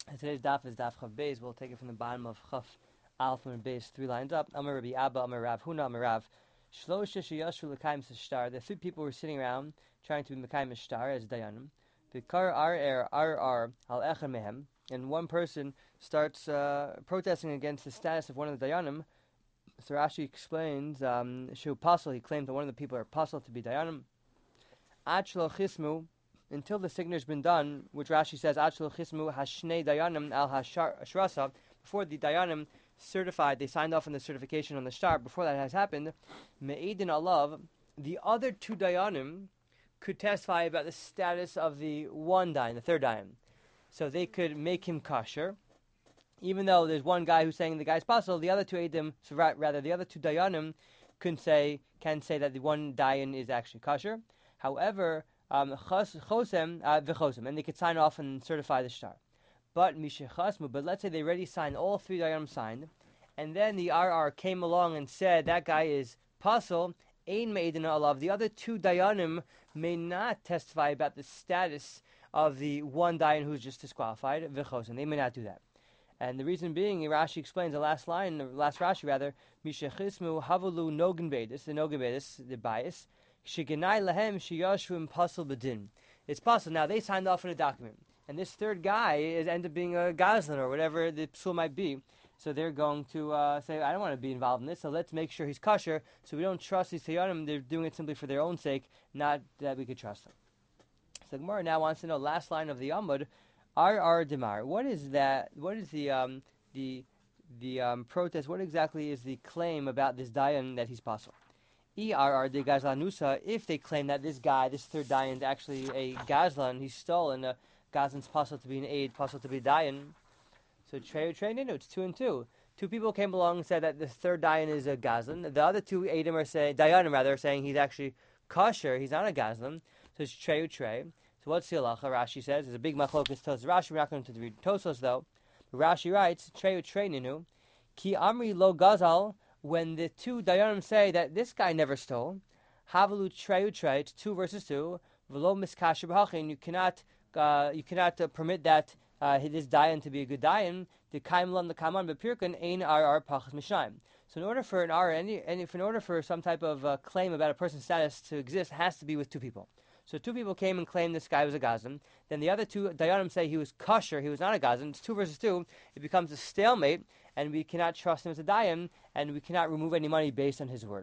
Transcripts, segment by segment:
And today's daf is daf Chav Beis. We'll take it from the bottom of Chav Aleph and Beis, 3 lines up. Amar Rabbi Abba, Amar Rav Huna, Amar Rav. Shlosha sheyashvu l'kaim shtar. The 3 people were sitting around trying to be mekayim shtar as dayanim. V'kar ar al echad mehem. And one person starts protesting against the status of one of the dayanim. So Rashi explains, Shu Pasal, he claimed that one of the people are Pasal to be dayanim. Ad shelo chismu, until the signature has been done, which Rashi says, Ad shelo chismu hashnei dayanim al hashrasa, before the dayanim certified, they signed off on the certification on the shtar, before that has happened, me'edin alav, the other 2 dayanim could testify about the status of the one dayan, the third dayan. So they could make him kosher, even though there's one guy who's saying the guy's possible, the other 2 edim, so rather the other 2 dayanim can say that the one dayan is actually kosher. However, chosem v'chosem, and they could sign off and certify the shtar. But let's say they already signed, all 3 dayanim signed, and then the RR came along and said that guy is pasul, ein me'edin alav. The other 2 dayanim may not testify about the status of the one dayan who's just disqualified, v'chosem. They may not do that. And the reason being, Rashi explains the last line, the last Rashi rather, Mishachismu havulu nogan bedis, the nogan bedis, the bias, shigenai lahem shiyashvim pasul bedin. It's possible. Now they signed off on a document, and this third guy ends up being a gazlan or whatever the psul might be. So they're going to say, I don't want to be involved in this, so let's make sure he's kosher, so we don't trust these Tayyanim. They're doing it simply for their own sake, not that we could trust them. So the Gemara now wants to know, last line of the Amud, R Demar. What is that? What is the protest? What exactly is the claim about this dayan that he's possible? ERR de Gazlanusa. If they claim that this guy, this third dayan, is actually a Gazlan, he's stolen a Gazlan's possible to be an aid, possible to be dayan. So Trey Ninu, it's 2 and 2. 2 people came along and said that the third dayan is a Gazlan. The other 2 Adim are saying, dayanim rather, are saying he's actually kosher. He's not a Gazlan. So it's Trey. So what's the halacha? Rashi says there's a big machlokas Tos Rashi. We're not going to read Tosos though. But Rashi writes Trey Ninu, Ki Amri Lo Gazal. When the 2 dayanim say that this guy never stole, Havalu Trey. It's 2 versus 2. V'lo miskasher b'hachin. You cannot permit that this dayan to be a good dayan. The kaimlan the kaman b'pirkan ein ar pachas mishnayim. So in order for an R, in order for some type of claim about a person's status to exist, it has to be with 2 people. So 2 people came and claimed this guy was a gazan. Then the other 2 dayanim say he was kosher, he was not a gazan. It's 2 versus 2. It becomes a stalemate, and we cannot trust him as a dayan, and we cannot remove any money based on his word.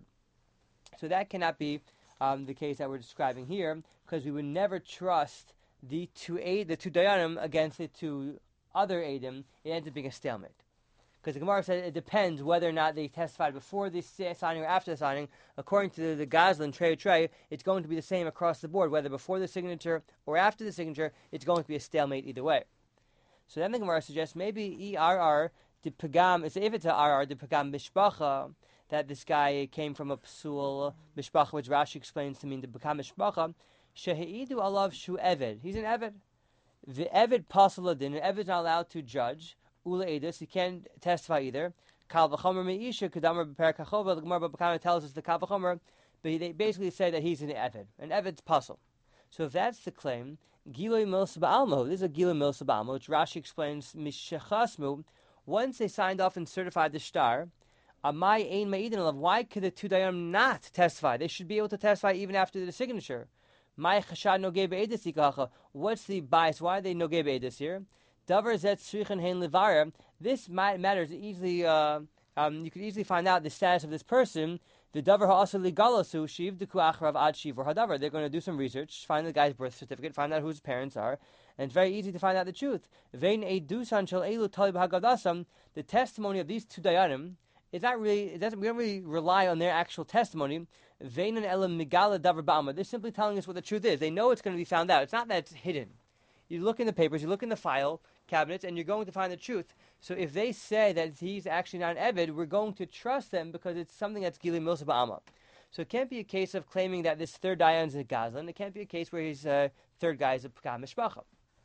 So that cannot be the case that we're describing here, because we would never trust the 2 dayanim against the 2 other adim. It ends up being a stalemate. Because the Gemara said it depends whether or not they testified before the signing or after the signing. According to the Gazlan, Trey, it's going to be the same across the board. Whether before the signature or after the signature, it's going to be a stalemate either way. So then the Gemara suggests maybe ERR, the Pagam, if it's a RR, the Pagam Mishpacha, that this guy came from a Psul Mishpacha, which Rashi explains to mean the Pagam Mishpacha, Shehi'idu Alav Shu Eved. He's an Eved. The Eved Pasaladin, an Eved is not allowed to judge. Ula Edis, he can't testify either. Kal v'chomer me'isha kedamar b'perak hachova. The Gemara B'Kama tells us the kal v'chomer, but they basically say that he's an eved. An eved's puzzle. So if that's the claim, gilui milsa ba'almo. This is a gilui milsa ba'almo, which Rashi explains mishachasmu. Once they signed off and certified the shtar, amai ein ma'idin alav. Why could the 2 dayanim not testify? They should be able to testify even after the signature. Mai chashad nogei be'edis ikacha. What's the bias? Why are they nogei be'edis here? Davar zet srichen hein levara. This matters easily. You could easily find out the status of this person. The davar ha'asur ligalasu shiv deku achrav ad shiv or hadavar. They're going to do some research, find the guy's birth certificate, find out who his parents are, and it's very easy to find out the truth. Vein edusan shel elu talib hagadasam. The testimony of these 2 dayanim is not really. We don't really rely on their actual testimony. Vein and elam migala davar ba'ama. They're simply telling us what the truth is. They know it's going to be found out. It's not that it's hidden. You look in the papers, you look in the file cabinets, and you're going to find the truth. So if they say that he's actually not an Eved, we're going to trust them because it's something that's Gili Milsa Ba'ama. So it can't be a case of claiming that this third dayan is a Gazlan. It can't be a case where his third guy is a Pekah Mishpacha.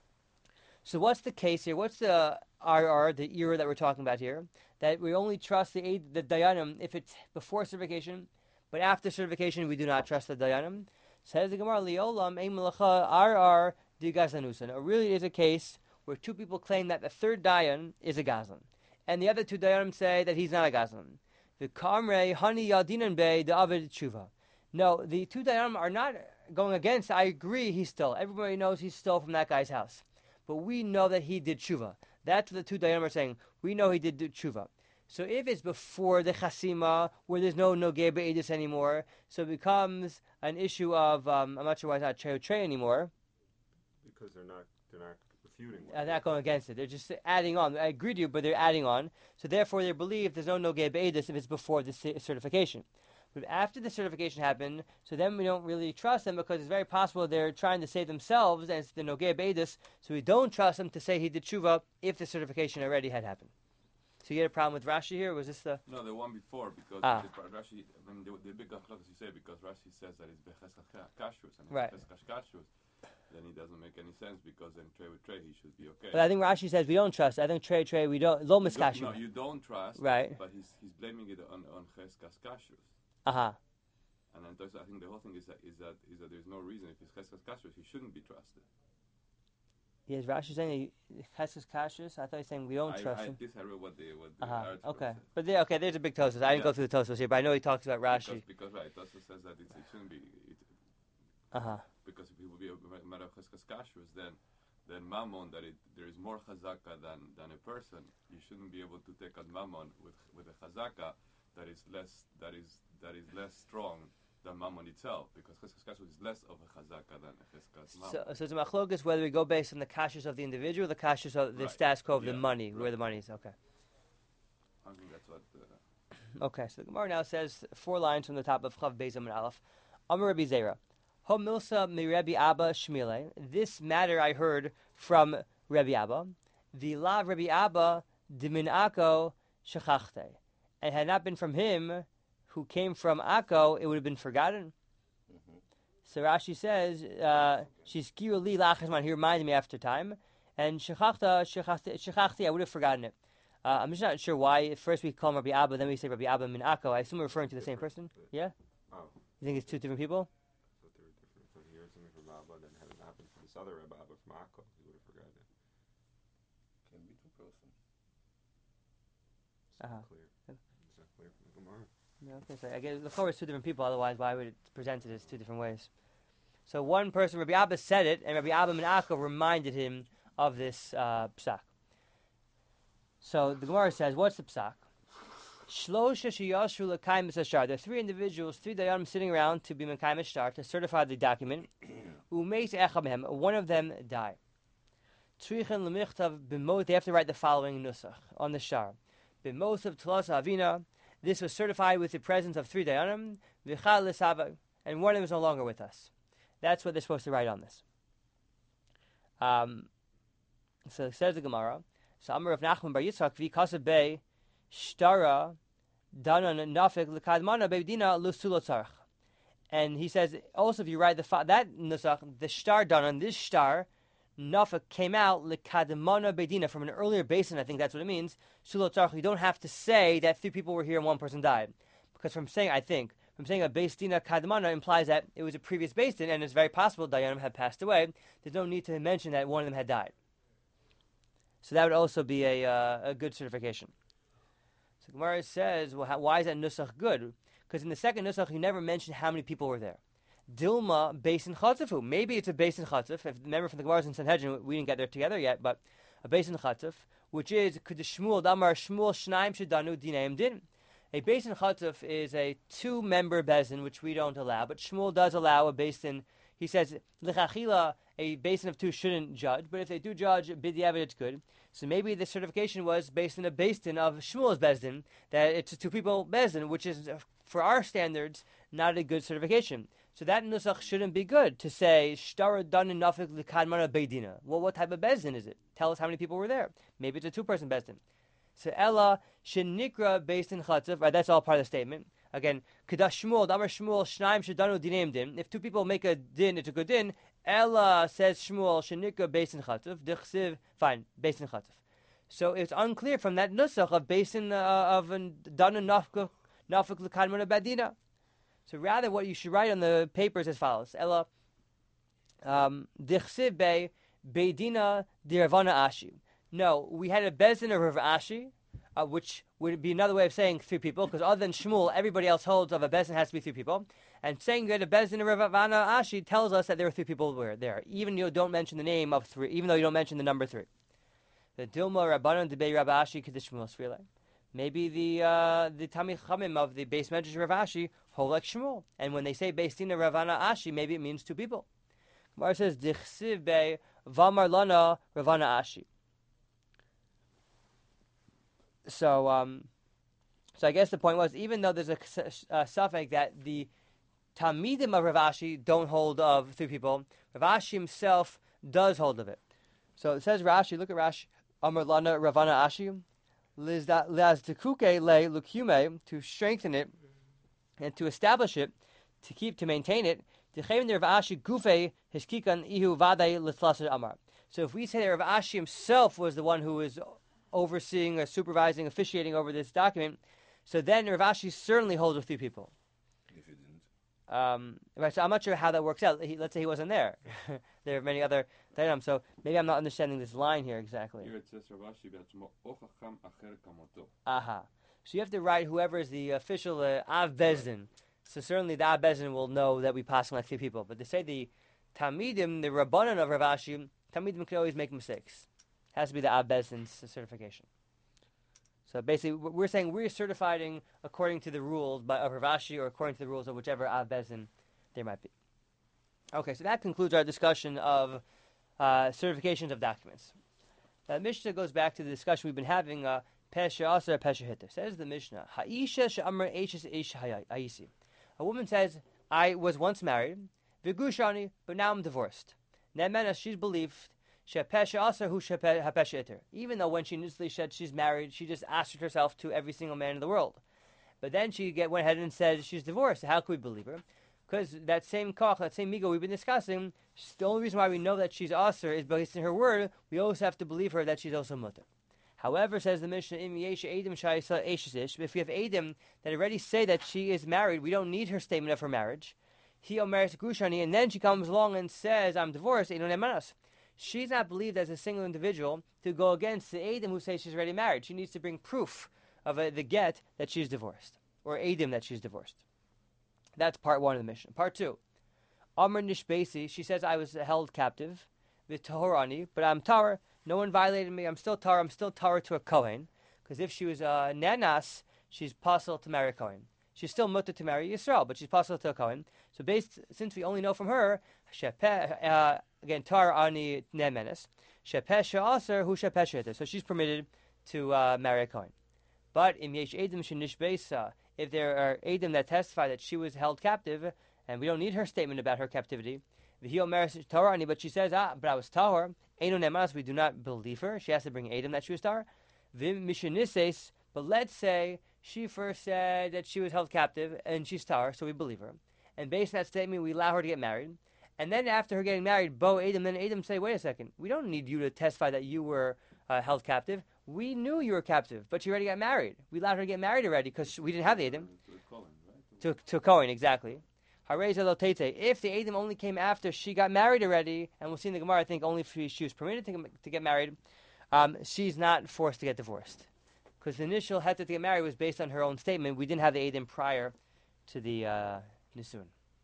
So what's the case here? What's the RR, the era that we're talking about here? That we only trust the dayanim if it's before certification, but after certification we do not trust the dayanim. Says the Gemara, Liolam Ein Melacha RR Di Gazlanusan. It really is a case where two people claim that the third dayan is a gazlan, and the other two dayanim say that he's not a gazlan. The kamrei hani yadinan be the avid tshuva. No, the two dayanim are not going against. I agree, he stole. Everybody knows he stole from that guy's house, but we know that he did tshuva. That's what the two dayanim are saying. We know he did tshuva. So if it's before the chasima, where there's no nogei be'edus anymore, so it becomes an issue of I'm not sure why it's not trey anymore. Because they're not refuting. They're not going against it. They're just adding on. I agree with you, but they're adding on. So therefore, they believe there's no nogei be'edus if it's before the certification. But after the certification happened, so then we don't really trust them because it's very possible they're trying to save themselves and it's the nogei be'edus. So we don't trust them to say he did tshuva if the certification already had happened. So you get a problem with Rashi here? Or was this the... No, the one before, because Rashi, I mean, the big halacha you say, because Rashi says that it's becheskas kashrus, and right. Becheskas kashrus, then it doesn't make any sense, because then trey with trey, he should be okay. But I think Rashi says we don't trust. I think trey, we don't... Lo miskashu. No, you don't trust, right. But he's blaming it on cheskas kashrus. Uh-huh. And then I think the whole thing is that there's no reason, if it's cheskas kashrus, he shouldn't be trusted. Yes, Rashi saying Cheskas Kashrus. I thought he was saying we don't trust him. This I read what the okay, but there's a big Tosfos. I didn't go through the Tosfos here, but I know he talks about Rashi. Because right, Tosfos says that it shouldn't be. Because if it would be a matter of Cheskas Kashrus, then Mammon there is more Chazaka than a person. You shouldn't be able to take on Mammon with a Chazaka that is less strong than Mammon itself, because Cheskas Kashrus is less of a Chazaka than a Cheskas Mammon. So it's a machlokas whether we go based on the kashrus of the individual, or the kashrus of the status quo of the money, where the money is. Okay. I think that's what. Okay, so the Gemara now says 4 lines from the top of Chav Beis Amud Aleph. Amar Rabbi Zera, Ho milsa mi Rabbi Abba Shmile. This matter I heard from Rabbi Abba. The law of Rabbi Abba dimin ako shechachte. And had not been from him, who came from Akko, it would have been forgotten. Mm-hmm. So Rashi says, Shizkiru li lachazman, he reminded me after time, and shechachti, I would have forgotten it. I'm just not sure why. First we call him Rabbi Abba, then we say Rabbi Abba min Akko. I assume we're referring to the same person? Yeah? Oh. You think it's 2 different people? So they were different. So he heard something from Abba, then had it happen to this other Rabbi Abba from Akko, he would have forgotten it. Can be 2 persons. It's not clear. Is that clear from the Gemara? No, okay, so I guess the Torah is 2 different people, otherwise why would it present it as 2 different ways? So one person, Rabbi Abba said it, and Rabbi Abba min Akko reminded him of this psak. So the Gemara says, what's the psak? There are 3 individuals, 3 dayanim sitting around to be mekayim shtar, to certify the document. One of them died. They have to write the following nusach on the shtar. B'mosav Tlas Avina. This was certified with the presence of 3 dayanim, and one of them is no longer with us. That's what they're supposed to write on this. So it says the Gemara. So Amar of Nachman bar Yitzchak v'kasav bei shtara danan nafik l'kadmana beidina l'sulo tzarch. And he says also if you write that nusach, the shtar danan, this shtar nafik came out l'kadmana beidina from an earlier basin. I think that's what it means. Sulo tzarch. You don't have to say that 3 people were here and 1 person died, because from saying a beis dina kadmana implies that it was a previous beis din, and it's very possible dayanim had passed away. There's no need to mention that one of them had died. So that would also be a good certification. So Gemara says, well, why is that nusach good? Because in the second nusach, you never mentioned how many people were there. Dilma Beis Chatzafu. Maybe it's a Beis Chatzaf. Remember from the Gemara in Sanhedrin, we didn't get there together yet, but a Beis Chatzaf, which is Shmuel Damar Shmuel Shnaim Shedanu Dinaim Din. A Beis Chatzaf is a 2-member bezin, which we don't allow, but Shmuel does allow a beis. He says L'chachila, a beis of 2 shouldn't judge, but if they do judge b'diavad, it's good. So maybe the certification was based on a beis of Shmuel's beis, that it's a 2 people beis, which is, for our standards, not a good certification. So that nusach shouldn't be good to say shtara dan nafik l'kadmana beidina. Well, what type of beis is it? Tell us how many people were there. Maybe it's a 2-person beis. So Ella shenikra beis chatzaf. Right, that's all part of the statement. Again, Kedash Shmuel, Damar Shmuel, Shnaim Shedanu Dinim Din. If 2 people make a din, it's a good din. Ella says Shmuel, Shenika Beisin Chatzuf, Dichsiv, fine, Beisin Chatzuf. So it's unclear from that nusach of Beisin of Danu Nafik L'Kadmana Badina. So rather what you should write on the paper is as follows. Ella, Dichsiv Be, Beidina di Ravana Ashi. No, we had a Bezdin of Rav Ashi, which would be another way of saying 3 people, because other than Shmuel, everybody else holds of a Bezdin has to be 3 people. And saying you had a Bezdin of Ravana Ashi tells us that there were 3 people who were there, even though you don't mention the name of 3, even though you don't mention the number 3. The Dilma Rabbanon Debei Rav Ashi Kedish Shmuel Svilei. Maybe the Tamid Chamim of the base medrash Rav Ashi hold like Shmuel, and when they say Beis Dina Ravana Ashi, maybe it means 2 people. Gemara says Dichsiv Be Vamar Lana Ravana Ashi. So I guess the point was, even though there's a suffix that the Talmidim of Rav Ashi don't hold of 3 people, Rav Ashi himself does hold of it. So it says Rashi, look at Rashi, Amar Lana Ravana Ashi, Laz Tekuke Le Lukume, to strengthen it and to establish it, to maintain it. Rav Ashi Gufe Hiskikan Ihu Vadai Litlasar Amar. So if we say that Rav Ashi himself was the one who was overseeing or supervising, officiating over this document, so then Rav Ashi certainly holds with 3 people. If he didn't. Right, so I'm not sure how that works out. Let's say he wasn't there. There are many other items, so maybe I'm not understanding this line here exactly. Here it says Rav Ashi B'atzmo O Chacham Acher Kamoto. Aha. So you have to write whoever is the official Av Bezdin. So certainly the Av Bezdin will know that we pass like 3 people. But to say the Talmidim, the Rabbanan of Rav Ashi, Talmidim can always make mistakes. Has to be the Av Bezdin's certification. So basically, we're saying we're certifying according to the rules of Rav Ashi or according to the rules of whichever Av Bezdin there might be. Okay, so that concludes our discussion of certifications of documents. The Mishnah goes back to the discussion we've been having. Pesha Aser, Pesha Hitter. Says the Mishnah, Ha'isha she'amar eishes eish ha'isi. A woman says, I was once married, v'gushani, but now I'm divorced. Ne'mena, she's believed, she'pesha aser hu she'pesha hitter. Even though when she initially said she's married, she just asked herself to every single man in the world. But then she went ahead and said she's divorced. How can we believe her? Because that same koch, that same migo we've been discussing, the only reason why we know that she's aser is based on her word. We also have to believe her that she's also mutter. However, says the Mishnah, if we have Adam that already say that she is married, we don't need her statement of her marriage. And then she comes along and says, I'm divorced. She's not believed as a single individual to go against the Adam who says she's already married. She needs to bring proof of the get that she's divorced, or Adam that she's divorced. That's part 1 of the Mishnah. Part 2, Amr Nishbesi, she says, I was held captive, V'tohorani, but I'm Tar. No one violated me. I'm still Tar to a Kohen. Because if she was a Nanas, she's possible to marry a Kohen. She's still mutter to marry Yisrael, but she's possible to a Kohen. So since we only know from her, again, Tar ani Nemenes, Shepesha Aser hu Shepesha. So she's permitted to marry a Kohen. But in Yesh Edom Shenishbeisa, if there are Edom that testify that she was held captive, and we don't need her statement about her captivity, but she says, but I was tahor. Eino nemanas, we do not believe her. She has to bring Adam that she was tahor. Vim mishenises, but let's say she first said that she was held captive and she's tahor, so we believe her. And based on that statement, we allow her to get married. And then after her getting married, Bo Adam, then Adam say, wait a second, we don't need you to testify that you were held captive. We knew you were captive, but you already got married. We allowed her to get married already because we didn't have the Adam. To Cohen, exactly. If the Adam only came after she got married already, and we'll see in the Gemara, I think only if she was permitted to get married, she's not forced to get divorced. Because the initial heter to get married was based on her own statement. We didn't have the Adam prior to the Nisun.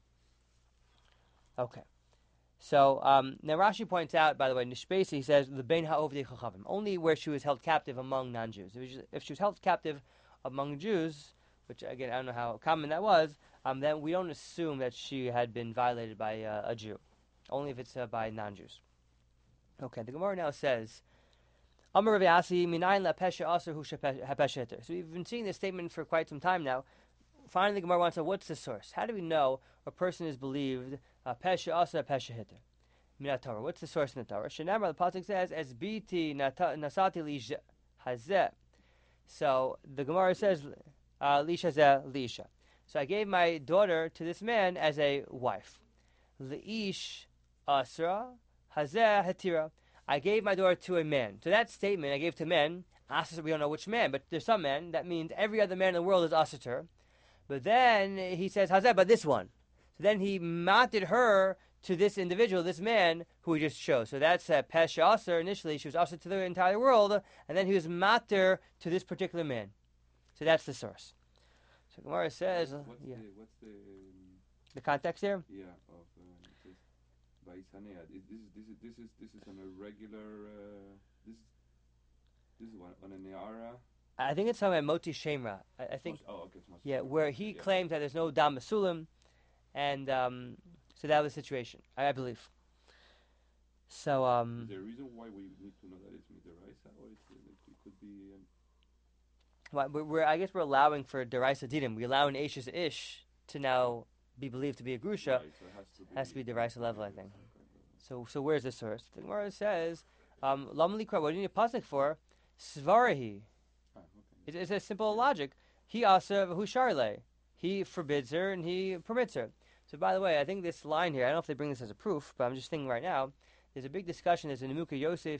Okay. So now Rashi points out, by the way, Nishbesi, he says, the Bein Ha'ovdei Chachavim, only where she was held captive among non-Jews. If she was held captive among Jews, which again, I don't know how common that was, then we don't assume that she had been violated by a Jew. Only if it's by non-Jews. Okay, the Gemara now says, Amar Rav Yasi, Minayin la pesha aser hu hapesha heter. So we've been seeing this statement for quite some time now. Finally, the Gemara wants to know, what's the source? How do we know a person is believed pesha aser pesha heter? Minat Torah. What's the source in the Torah? Shenamar, the pasuk says, as biti nasati li hazeh. So the Gemara says, lish hazeh lisha. So I gave my daughter to this man as a wife. Leish asra hazeh hatira. I gave my daughter to a man. So that statement I gave to men, asr, we don't know which man, but there's some men, that means every other man in the world is asr. But then he says hazeh, but this one. So then he mounted her to this individual, this man who he just chose. So that's Pesha Aser. Initially, she was Aser to the entire world, and then he was Mater to this particular man. So that's the source. So Gemara says, what's the context here? Yeah, of it says Vaisanea. This is on a regular. This is on a Neara. I think it's talking about Moti Shemra. I think. Okay. Yeah, where he claims that there's no Dam Masulim, and so that was the situation, I believe. So. Is there a reason why we need to know that it's Midaraisa, or it could be? I guess we're allowing for Deraisa Didim. We allow an Ashes Ish to now be believed to be a Grusha. Right, so it has to be Deraisa level, I think. So where's the source? The Gemara says, Lam Likra, what do you need a pasuk for? Svarahi. Okay. It's a simple logic. He asa v'hu. He forbids her and he permits her. So by the way, I think this line here, I don't know if they bring this as a proof, but I'm just thinking right now, there's a big discussion. There's a Nemuka Yosef.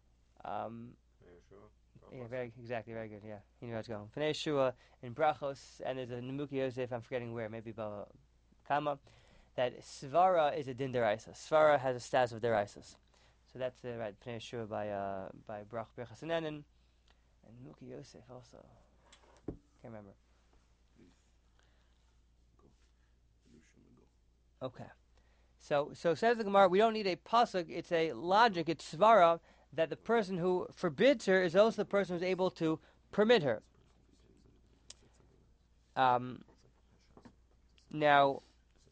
Yeah, very good. Yeah, he knew where I was going. Pnei Yeshua in Brachos, and there's a Nemuka Yosef. I'm forgetting where, maybe Kama. That Svara is a din deraisa. Svara has a status of deraisas. So that's right. Pnei Yeshua by Brachos Hasanenin, and Nemuka Yosef also. Can't remember. Okay. So says the Gemara, we don't need a pasuk. It's a logic. It's svara that the person who forbids her is also the person who's able to permit her. Now,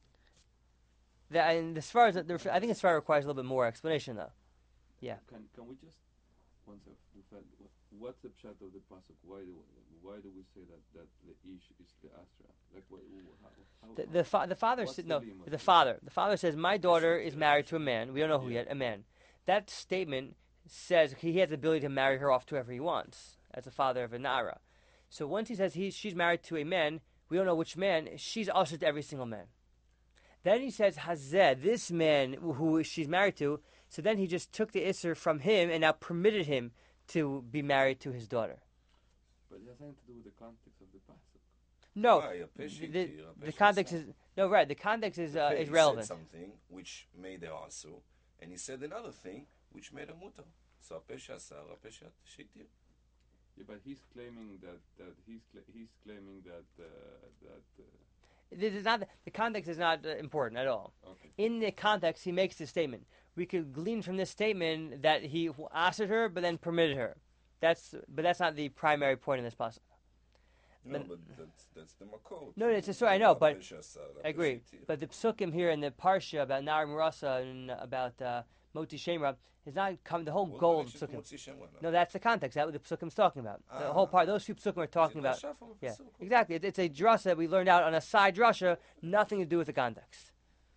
and the svara, I think the svara requires a little bit more explanation, though. Yeah. Can we just one second? What's the pshat of the pasuk? Why do we say that the ish is the astra? Like the father said no. The father says my daughter is married to a man. We don't know who yet. A man. That statement says he has the ability to marry her off to whoever he wants as a father of a nara. So once he says she's married to a man, we don't know which man. She's also to every single man. Then he says Hazeh, this man who she's married to. So then he just took the isser from him and now permitted him to be married to his daughter. But it has nothing to do with the context of the pasuk. No, the context is no right. The context is relevant. He said something which made her also, and he said another thing which made her mutter. So Apesha Asar, Apesha Shitir. Yeah, but he's claiming that he's claiming that This is not the context is not important at all. Okay. In the context, he makes this statement. We could glean from this statement that he asked her, but then permitted her. That's not the primary point in this passage. No, but that's the makor. No, it's a story. I know, but I agree. But the psukim here in the parsha about Nar Murasa and about Moti Shemra is not come. The whole goal of the psukim. No, that's the context. That's what the psukim is talking about. The whole part. Those few psukim are talking about. Yeah, exactly. It's a drasha that we learned out on a side drasha, nothing to do with the context.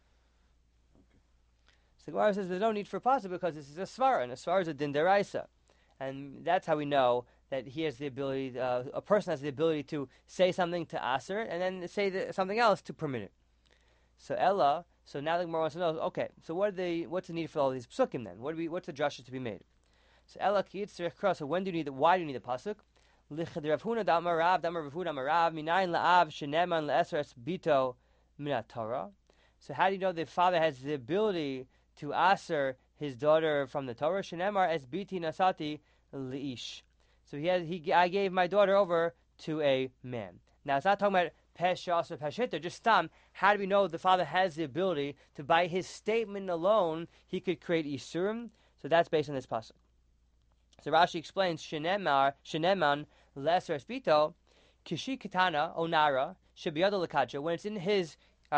So the Gemara says there's no need for pasuk because this is a svara, and a svara is a din deraisa, and that's how we know that he has the ability. A person has the ability to say something to aser, and then say something else to permit it. So Ella. So now the Gemara wants to know. Okay, so what's the need for all these psukim then? What's the drasha to be made? So Ella kiyitzrich cross. So when do you need? Why do you need the pasuk? Lichad Rav Huna damar Rav damar Rav Huna Rav minayin laav sheneman leesres bito minat Torah. So how do you know the father has the ability to aser his daughter from the Torah? Shenemar es biti nasati leish. So I gave my daughter over to a man. Now it's not talking about pesha or peshita. Just how do we know the father has the ability to, by his statement alone, he could create isurim? So that's based on this pasuk. So Rashi explains sheneman leser espito kishi katana onara shebiyado lekacha, when it's in his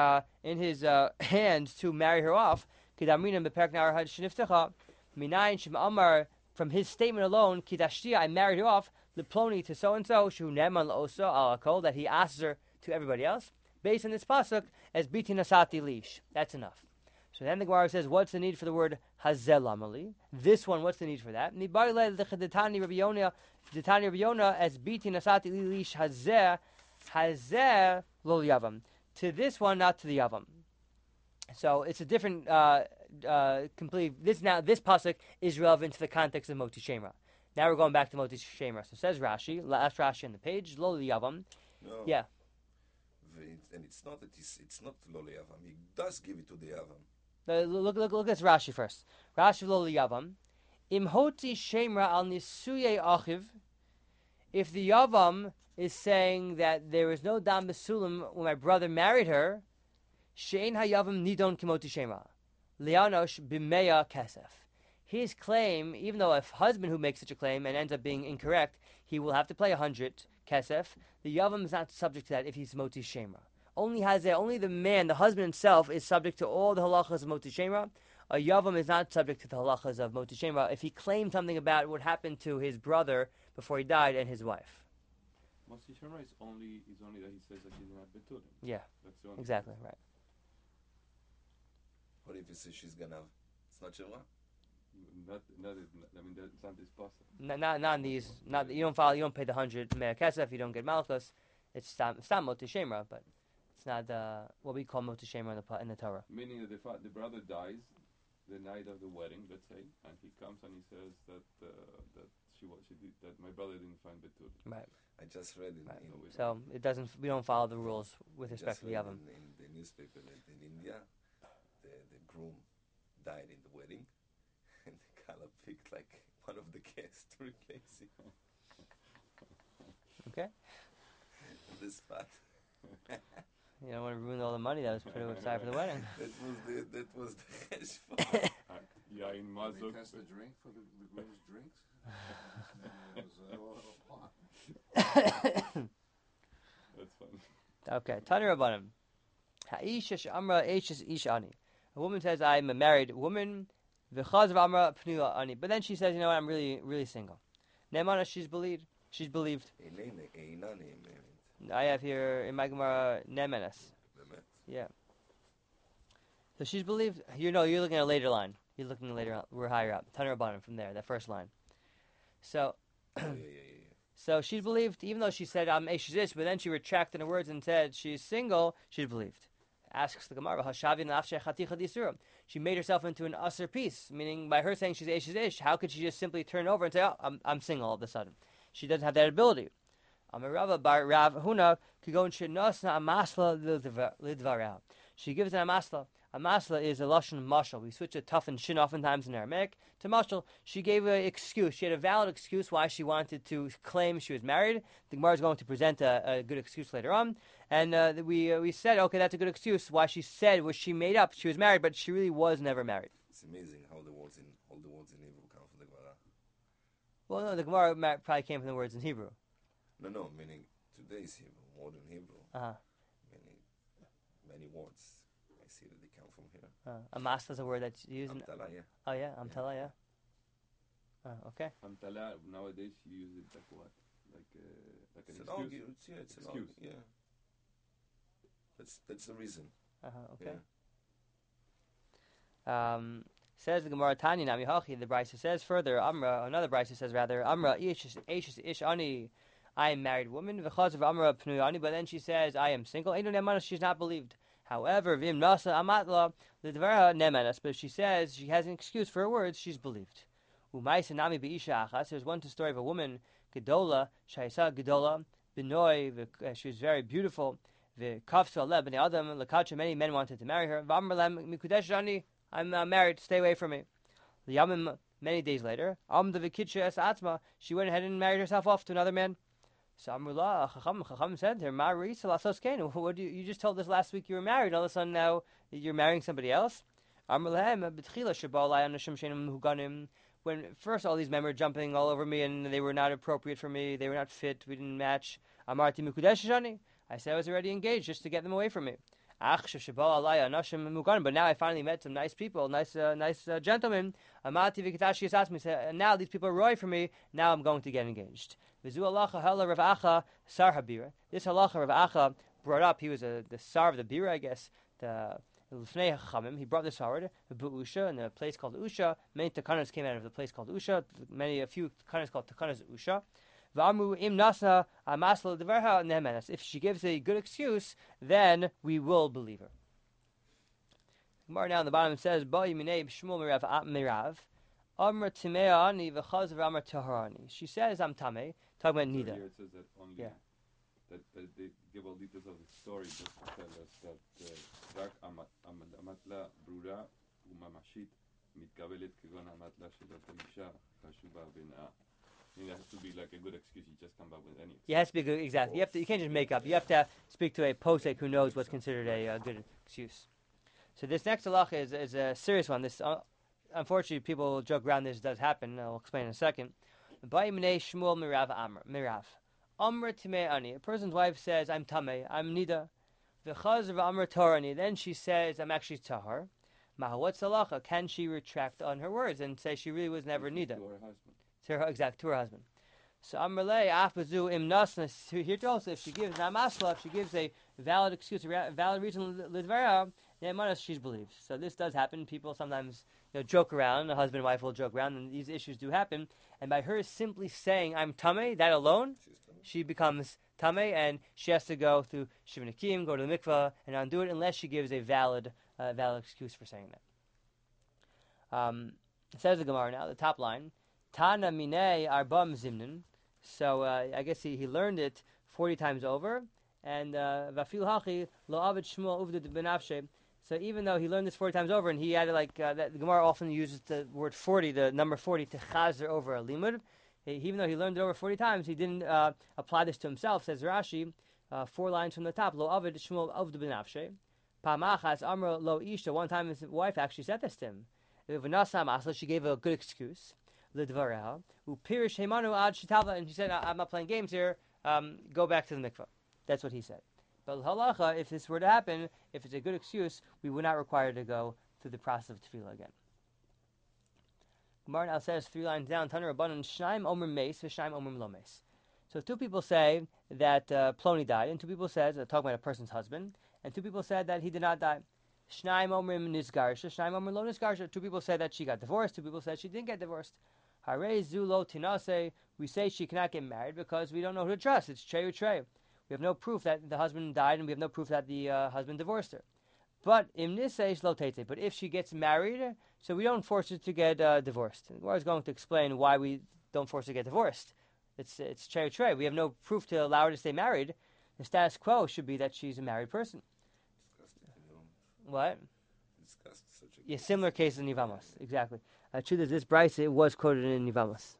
hands to marry her off. Kedamrina beperk nara had shniftecha minayin shem amar, from his statement alone, kidashtia, I married her off liploni to so and so shu neman laosa alakol, that he asks her to everybody else. Based on this pasuk as biti nasati lish, that's enough. So then the Gemara says, what's the need for the word hazelamali? This one, what's the need for that? Ditani Rabbi Yonah as biti nasati lish hazeh lo yavam. To this one, not to the yavam. So it's a different, complete. This pasuk is relevant to the context of Moti Shemra. Now we're going back to Moti Shemra. So says Rashi, last Rashi on the page, lo yavam. No. Yeah. And it's not that it's not lo yavam. He does give it to the yavam. Look at this Rashi first. Rashi lo liyavam. Im hoti shemra al nisuye achiv. If the yavam is saying that there was no dam besulim when my brother married her, shein hayavam nidon kimoti shemra. Lianosh bimeya kesef. His claim, even though a husband who makes such a claim and ends up being incorrect, he will have to pay 100 kesef. The yavam is not subject to that if he's moti shemra. Only the man, the husband himself, is subject to all the halachas of moti shemra. A yavam is not subject to the halachas of moti shemra if he claimed something about what happened to his brother before he died and his wife. Moshe Shemra is only that he says that she's not betulim. Yeah, That's the only exactly right. What if he says she's gonna have? It's not Shemra? It's not this possible. Not in these. Not you don't follow. You don't pay the 100 me'er kesef. You don't get malchus. It's not moti shemra, but it's not what we call moti shemra in the Torah. Meaning that the brother dies the night of the wedding, let's say, and he comes and he says that that my brother didn't find betul. Right. I just read Right. in So it doesn't. We don't follow the rules with respect to the yavam. in the newspaper that in India, the groom died in the wedding, and the Kala picked like one of the guests to replace him. Okay. On the spot. You don't want to ruin all the money that was put aside for the wedding. That was the hedge fund. Yeah, in They Mazuk. test the drink for the groom's drinks. It was a pot. That's funny. Okay. Tani Rabbanim. Ha'isha amra eishes ish ani. A woman says, I'm a married woman. V'chaz amra pnua ani. But then she says, you know what, I'm really, really single. Ne'mana, she's believed. She's believed. I have here in my Gemara, Ne'menas. Yeah. So she's believed. You're looking at a later line. You're looking later on. We're higher up. Tani Rabbanim from there, that first line. So, so she's believed, even though she said, I'm Eshizish, but then she retracted her words and said she's single, she's believed. Asks the Gemara, Hashavi nafshe chaticha disura. She made herself into an usher piece, meaning by her saying she's Eshizish, how could she just simply turn over and say, oh, I'm single all of a sudden? She doesn't have that ability. Amarava bar Rav Huna kigon shenosna amasla lidvarah. She gives an amasla. Amasla is a lashon mashal. We switch a tough and shin oftentimes in Aramaic to mashal. She gave an excuse. She had a valid excuse why she wanted to claim she was married. The Gemara is going to present a good excuse later on. And we said, okay, that's a good excuse. Why she said was she made up. She was married, but she really was never married. It's amazing how all the words in Hebrew come from the Gemara. Well, no, the Gemara probably came from the words in Hebrew. No, meaning today's Hebrew, modern Hebrew. Uh-huh. Many words. I see that they come from here. Amasla is a word that's used. Amtala, yeah. Oh yeah, Amtala, yeah. Okay. Amtala, nowadays you use it like what? Like an It's an excuse? argument. Yeah, it's an Excuse. argument. Yeah. That's the reason. Okay. Yeah. Says the Gemara Tanya Nami Hachi. The Brisa says further. Another Brisa says rather. Ish ani. I am married woman. V'chaz of Amra pnuyani. But then she says I am single. Einu nemana. She's not believed. However, v'im nasa amatla l'dvara nemanas. But if she says she has an excuse for her words, she's believed. U'maisa nami be'isha achas. There's one story of a woman gedola shaisa gedola b'noi. She was very beautiful. V'kafsu aleh b'nei adam l'kacha. Many men wanted to marry her. V'amrlem mikudesh ani. I'm married. Stay away from me. The Yamim, many days later, she went ahead and married herself off to another man. So Amrullah, Chacham said to her, what you just told us last week you were married, all of a sudden now you're marrying somebody else? When first all these men were jumping all over me and they were not appropriate for me, they were not fit, we didn't match. I said I was already engaged just to get them away from me. But now I finally met some nice people, nice gentlemen. Now these people are roy for me. Now I'm going to get engaged. This halacha Rav Acha brought up. He was the sar of the bira, I guess. He brought this forward. Usha in a place called Usha. Many takanas came out of the place called Usha. A few takanas called takanas Usha. If she gives a good excuse, then we will believe her. Gemara now on the bottom says, she says, I'm Tameh, talking about Nida. Here it says that only that they give all details of the story just to tell us that Rak Amatla Brura וממשית מתקבלת כגון המטלה של אותה אישה חשובה ונאה. It has to be like a good excuse. You just come up with any excuse. It has to be good, exactly. You can't just make up. You have to speak to a posek who knows what's considered a good excuse. So this next halacha is a serious one. This unfortunately people joke around. This does happen. I'll explain in a second. Ba'imnei Shmuel Mirav. Amr Timei Ani. A person's wife says, "I'm tamei. I'm nida." V'chaz v'amr Torani. Then she says, "I'm actually tahar." Maha, what's halacha? Can she retract on her words and say she really was never nida? To her husband. To her husband. So Amrlei Afazu Im Nasnas. Here also, if she gives Namasla, if she gives a valid excuse, a valid reason Lidvera, then she's believed. So this does happen. People sometimes joke around. A husband and wife will joke around, and these issues do happen. And by her simply saying "I'm tamei," that alone, she becomes tamei, and she has to go through Shivanakim, go to the mikvah, and undo it unless she gives a valid excuse for saying that. It says the Gemara now, the top line. Tana minei arbam zimnin. So I guess he learned it 40 times over. And vafil hachi lo avid shmuel uvda benafshe. So even though he learned this 40 times over, and he added that the Gemara often uses the word 40, the number 40, to chazer over a limud. Even though he learned it over 40 times, he didn't apply this to himself. Says Rashi, 4 lines from the top. Lo avid shmuel uvda benafshe. Pamachas amro lo isha. One time his wife actually said this to him. V'nasam asla, she gave a good excuse. L'dvareha upirish heimanu ad shitava, and she said, "I'm not playing games here. Go back to the mikvah." That's what he said. But halacha, if this were to happen, if it's a good excuse, we would not require to go through the process of tefillah again. Gemara now says 3 lines down, Taner Rabbanan Shnaim Omer Meis v'Shnaim Omer Lo Meis. So 2 people say that Ploni died, and 2 people said, talking about a person's husband, and 2 people said that he did not die. Shnaim Omer Nizgarsha, Shnaim Omer Lo Nizgarsha. 2 people said that she got divorced, 2 people said she didn't get divorced. Hare Zulo Tinase, we say she cannot get married because we don't know who to trust. It's Trey or Trey. We have no proof that the husband died, and we have no proof that the husband divorced her. But but if she gets married, so we don't force her to get divorced. And Gemara is going to explain why we don't force her to get divorced. It's Trey or Trey. We have no proof to allow her to stay married. The status quo should be that she's a married person. What? Yeah, similar case in Nivamos. Exactly. Truth is, this Bryce, it was quoted in Nivamos.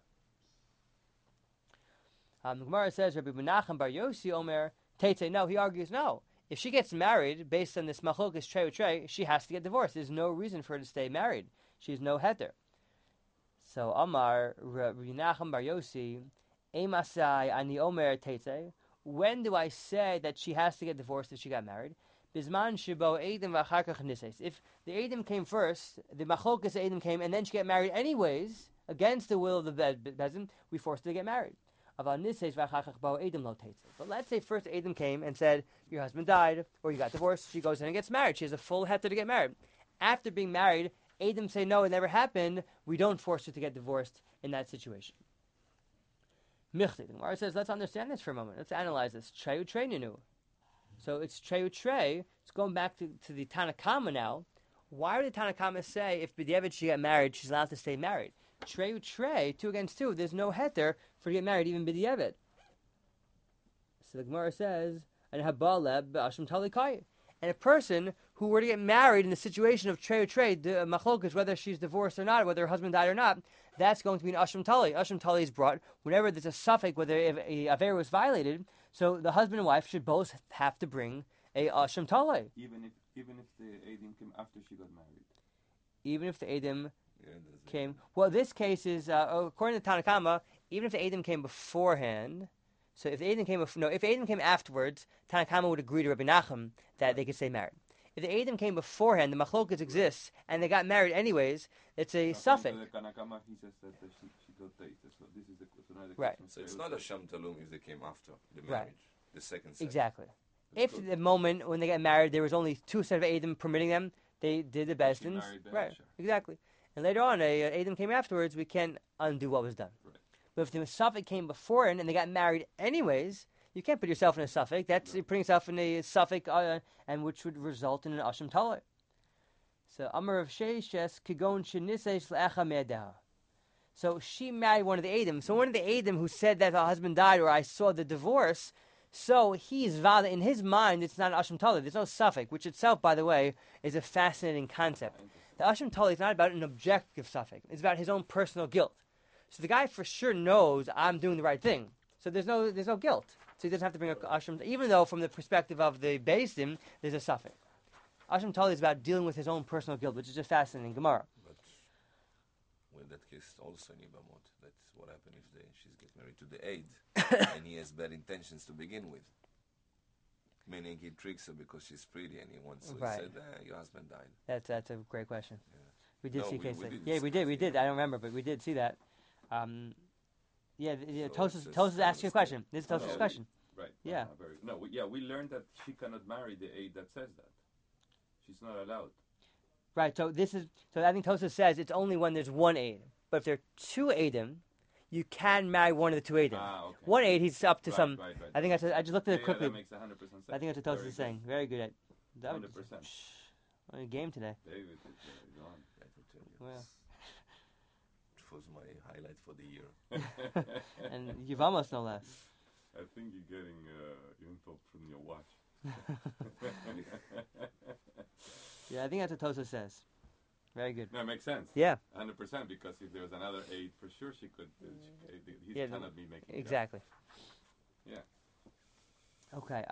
The Gemara says, Rabbi Menachem Bar Yossi Omer, Teitze, no, he argues, no. If she gets married, based on this machlokes trei u'trei, she has to get divorced. There's no reason for her to stay married. She's no heter. So, Amar, Rabbi Menachem Bar Yossi, Emasai Ani Omer Teitze, when do I say that she has to get divorced if she got married? Bisman Shibo Eidim V'Acharkach Nises. If the Eidim came first, the machlokes Eidim came, and then she got married anyways, against the will of the Bezin, we forced her to get married. But let's say first Adam came and said, your husband died, or you got divorced, she goes in and gets married. She has a full heter to get married. After being married, Adam say, no, it never happened. We don't force her to get divorced in that situation. Michti, the Gemara says, let's understand this for a moment. Let's analyze this. Trei u'trei ninu. So it's trei u'trei. It's going back to the Tanakama now. Why would the Tanakama say if b'diavad she got married, she's allowed to stay married? Trei u'trei, 2 against 2, there's no heter for to get married, even b'diavad. So the Gemara says, and a person who were to get married in the situation of trei u'trei, the machlokes, whether she's divorced or not, whether her husband died or not, that's going to be an asham tali. Asham tali is brought whenever there's a suffix, whether a aver was violated. So the husband and wife should both have to bring a asham tali. Even if the Eidim came after she got married. Even if the Eidim came. Well, this case is according to Tanakama. Even if the Eidim came beforehand, so if the Eidim came, if the Eidim came afterwards, Tanakama would agree to Rabbi Nachum that they could stay married. If the Eidim came beforehand, the machlokas exists, and they got married anyways, it's a suffix. The Tanakama, he says that she got dated. So this is another right. question. So it's not a sham talum if they came after the marriage, the second set. Exactly. If the moment when they got married, there was only 2 sets of Eidim permitting them, they did the best. Right, exactly. And later on, Eidim came afterwards, we can't undo what was done. Right. But if the suffix came before and they got married anyways, you can't put yourself in a suffix. That's you're putting yourself in a suffix, and which would result in an asham talai. So Amar of Sheishes Kigon Shenisesh Le'echa Me'edeha. So she married one of the Eidim. So one of the Eidim who said that her husband died, or I saw the divorce, so he's valid in his mind. It's not an asham talai. There's no suffix, which itself, by the way, is a fascinating concept. The Asham Tali is not about an objective suffix. It's about his own personal guilt. So the guy for sure knows I'm doing the right thing. So there's no guilt. So he doesn't have to bring a Asham, even though from the perspective of the Beis Din, there's a suffix. Asham Tali is about dealing with his own personal guilt, which is just fascinating. Gemara. But well, that case also in Ibamot. That's what happened if she's get married to the aide, and he has bad intentions to begin with. Meaning he tricks her because she's pretty, and he wants to Right. say, your husband died. That's a great question. Yeah. We did No, see we- cases. we did Yeah, we discuss did. it. I don't remember, but we did see that. Yeah, So Tosus it's just asking a kind of question. This is No, Tosus' we- question. Right. Yeah. Very, no. We learned that she cannot marry the aide that says that. She's not allowed. Right. So I think Tosus says it's only when there's one aid. But if there are two aidim, you can marry one of the two aidim. Okay. One aid, he's up to Right, some. Right. I think I just looked at it quickly. that makes 100% sense. I think that's what Tosus Very is good. saying. Very good. That was- 100%. What a game today. David is on. I will tell you. Well. It was my highlight for the year. And you've almost no less. I think you're getting info from your watch. Yeah, I think that's what Tosus says. Very good. No, it makes sense. Yeah, 100%, because if there was another aide, for sure she could. He Yeah, cannot be making. exactly. Yeah. Okay.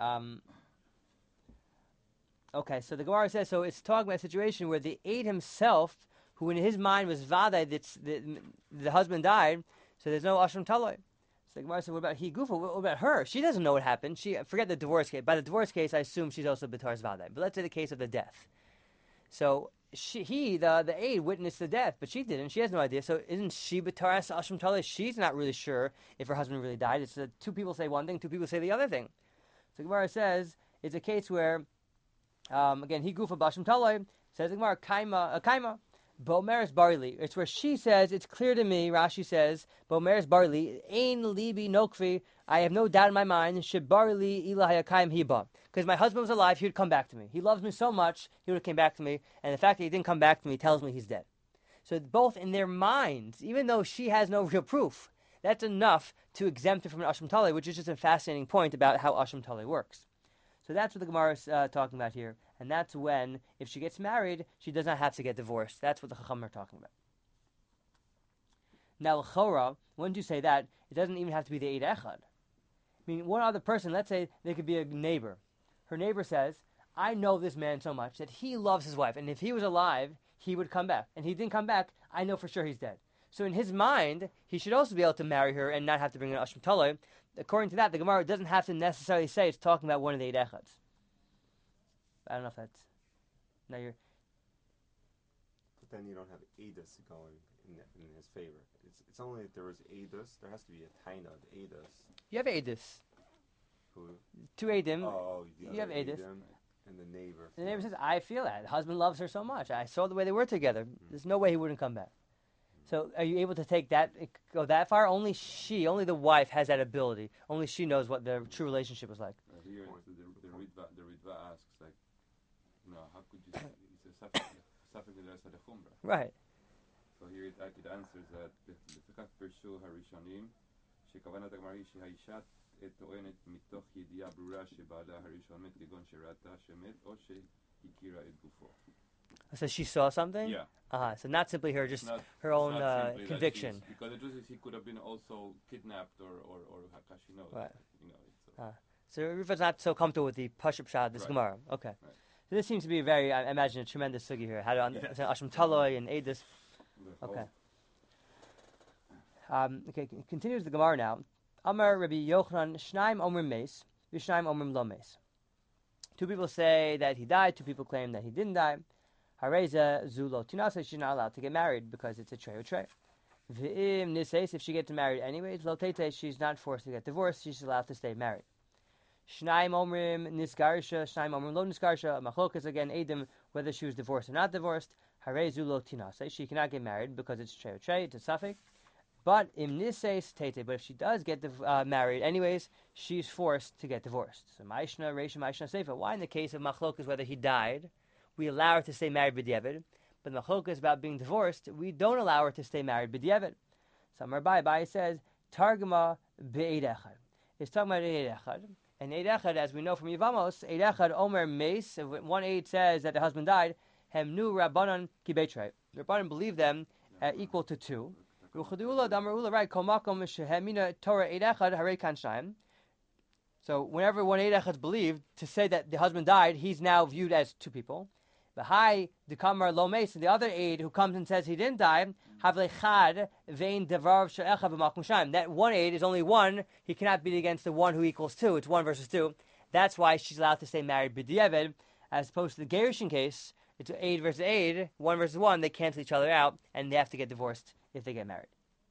Okay, so the Gemara says, so it's talking about a situation where the aide himself, who in his mind was Vadai, the husband died, so there's no Ashram Taloi. So the Gemara said, what about he Gufa? What about her? She doesn't know what happened. Forget the divorce case. By the divorce case, I assume she's also B'tar's Vadai. But let's say the case of the death. So the aide witnessed the death, but she didn't. She has no idea. So isn't she B'taras Ashram Taloi? She's not really sure if her husband really died. It's two people say one thing, two people say the other thing. So the Gemara says, it's a case where again, he gufa bashim taloi, says the Gemara, kaima, bomeres barili. It's where she says, it's clear to me, Rashi says, bomeres barili, ein libi nokvi, I have no doubt in my mind, shebarili ilahaya kaim hiba. Because my husband was alive, he would come back to me. He loves me so much, he would have came back to me, and the fact that he didn't come back to me tells me he's dead. So both in their minds, even though she has no real proof, that's enough to exempt her from an Asham Talei, which is just a fascinating point about how Asham Talei works. So that's what the Gemara is talking about here. And that's when, if she gets married, she does not have to get divorced. That's what the Chacham are talking about. Now, L'chora, when you say that, it doesn't even have to be the Eid Echad. I mean, one other person, let's say they could be a neighbor. Her neighbor says, I know this man so much that he loves his wife, and if he was alive, he would come back. And he didn't come back, I know for sure he's dead. So in his mind, he should also be able to marry her and not have to bring an Asham Taloi. According to that, the Gemara doesn't have to necessarily say it's talking about one of the Eid Echads. I don't know if that's... Now you're... But then you don't have Adus going in his favor. It's only if there was Adus, there has to be a Taina of Adus. You have Eidus. Who? Two Eidim. Oh, the You have other Adus. Edom and the neighbor. The neighbor says, I feel that. The husband loves her so much. I saw the way they were together. There's no way he wouldn't come back. So are you able to go that far? Only the wife has that ability. Only she knows what their true relationship was like. Here, the Ritva asks, like, how could you say it's a Safek Midrash de Chumbra? Right. So here it answers that לפכך פירשו הראשונים שכוונת הגמרא היא שהאישה טוענת מתוך ידיעה ברורה שבעלה הראשון מת כגון שראתה שמת או שהכירה את גופו. So she saw something? Yeah. So not simply her, just Not- her own not simply that conviction. because the truth is he could have been also kidnapped or Hakashi knows. Right. It's, So Rifa's not so comfortable with the Pashup Shad, this Right. Gemara. Okay. Right. So this seems to be a very, I imagine, a tremendous sugi here. How to understand Asham Taloi and Eidus. the whole- Okay, continues the Gemara now. Amar Rabbi Yochanan, Shnaim Omrim Meis, Vishnaim Omrim Lo Meis. Two people say that he died, two people claim that he didn't die. Hareza Zulo Tinasa, she's not allowed to get married because it's a trey or trey. V'im Niseis, if she gets married anyways, Lo Tete, she's not forced to get divorced, she's allowed to stay married. Shnaim Omrim Niskarsha, Shnaim Omrim Lo Niskarsha, Machokas again, Edim, whether she was divorced or not divorced. Harezu Lo Tinase, she cannot get married because it's trey or trey, it's a suffix. But im niseis tete, but if she does get married anyways, she's forced to get divorced. So ma'ishna, reisha, ma'ishna, seifa. Why in the case of machlokas, whether he died, we allow her to stay married b'diavad, but machlokas about being divorced, we don't allow her to stay married b'diavad. So Bai says, targuma be'eid echad. It's talking about eid echad. And eid echad, as we know from Yevamos, eid echad omer meis, if one aid says that the husband died, Hemnu Rabbanan Kibetrei. Rabbanan believe them equal to 2. So whenever one Eid Echad is believed, to say that the husband died, he's now viewed as 2 people. The high the kamar lo meis, and the other aid who comes and says he didn't die, have lechad vein devar she'echa b'makom shayim. That one aid is only 1. He cannot be against the 1 who equals 2. It's 1 versus 2. That's why she's allowed to stay married b'diavad, as opposed to the gerushin case. It's aid versus aid, 1 versus 1. They cancel each other out, and they have to get divorced if they get married.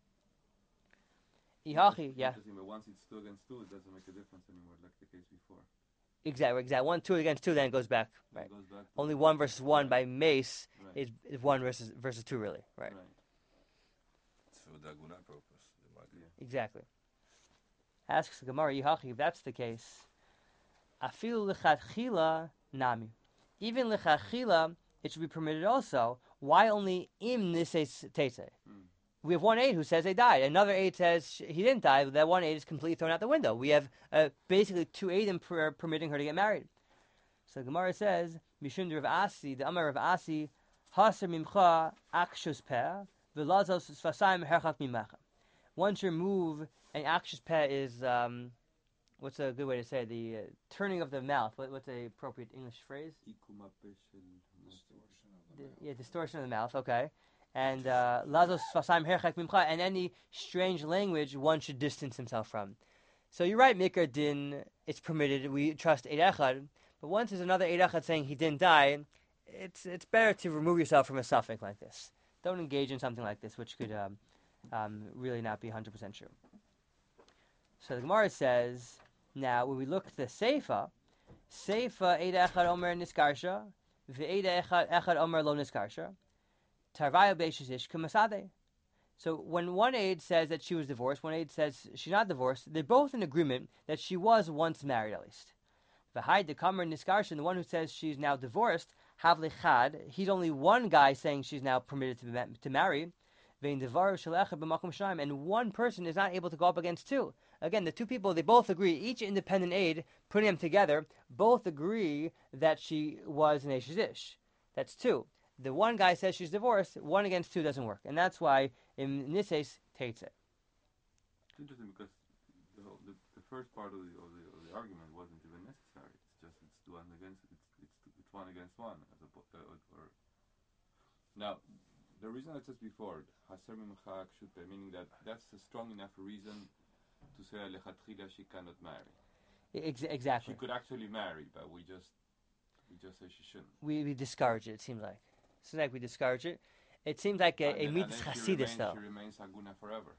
Ihachi, yeah. But once it's 2 against 2, it doesn't make a difference anymore, like the case before. Exactly. 1, 2 against 2, then it goes back. Right. It goes back to Only 1 versus 1 by mace right. is 1 versus 2, really. Right. It's for the Aguna purpose. The Magid. Exactly. Asks the Gemara, Yihachi, if that's the case, Afilu lechatchila nami. Even lechatchila, it should be permitted also. Why only im nises teise? We have 1 aid who says they died. Another aid says he didn't die. That 1 aid is completely thrown out the window. We have basically 2 aidim permitting her to get married. So Gemara says, Mishun Rav Asi, the Amar Rav Asi, Haser mimcha akshus peh, v'lazos sfasayim herchak mimacha. Once you remove an akshus peh is, what's a good way to say it? The turning of the mouth. What's the appropriate English phrase? Distortion of the mouth, okay. And lazos sfasayim herchak mimcha, and any strange language one should distance himself from. So you're right, Mikra din, it's permitted. We trust Eid Echad, but once there's another Eid Echad saying he didn't die, it's better to remove yourself from a suffix like this. Don't engage in something like this, which could really not be 100% true. So the Gemara says, now when we look at the Seifa Eid Echad Omer Niskarsha, Ve'eid Echad Omer Lo Niskarsha, Tarvaya Beishish Kumasade. So when 1 aid says that she was divorced, 1 aid says she's not divorced, they're both in agreement that she was once married at least. V'hai the Kamer Niskarshan, the one who says she's now divorced, Hav Lechad, he's only 1 guy saying she's now permitted to marry. Vein Devar Shalecha b'makom shayim, and 1 person is not able to go up against 2. Again, the 2 people, they both agree, each independent aid, putting them together, both agree that she was an Eshish. That's 2. The 1 guy says she's divorced, 1 against 2 doesn't work. And that's why in Nises Teitze. It's interesting because the first part of the argument wasn't even necessary. It's just it's 1 against 1 against 1 or now the reason I said before, Haser Mimcha Kshupe, meaning that's a strong enough reason to say Lechatchila she cannot marry. Exactly. She could actually marry, but we just say she shouldn't. We discourage it seems like. It seems like we discourage it. It seems like a mitzvah chasidus, though. She remains aguna forever.